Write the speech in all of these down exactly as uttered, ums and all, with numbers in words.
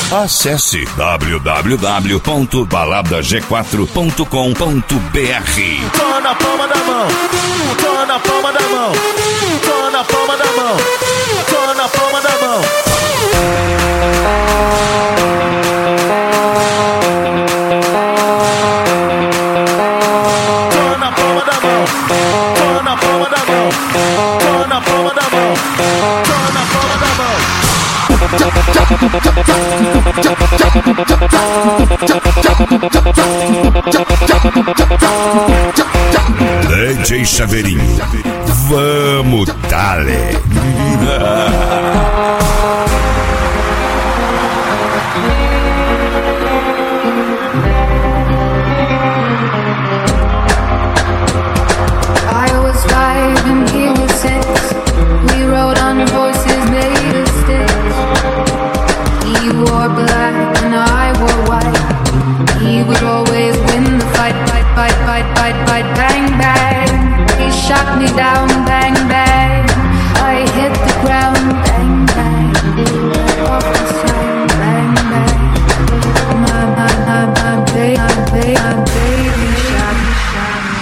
Acesse w w w ponto balada g quatro ponto com ponto b r. Tô na palma da mão, tô na palma da mão, tô na palma da mão, tô na palma da mão. Tô na palma da mão, tô na palma da mão, tô na palma da mão, tô na palma da mão. D J Chaveirinho, vamos dale. I was five and he was six. We rode on horses made of sticks. He wore black and I wore white. He would always win the fight, fight, fight, fight, fight, fight, bang, bang. He shot me down, bang, bang. I hit the ground, bang, bang. Off the side, bang, bang. My, my, my, my baby, my baby, my baby shot me, shot me.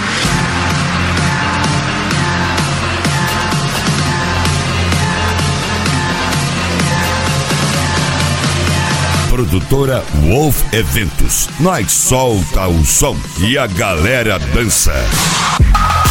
Produtora Wolf Eventos. Nós solta o som e a galera dança.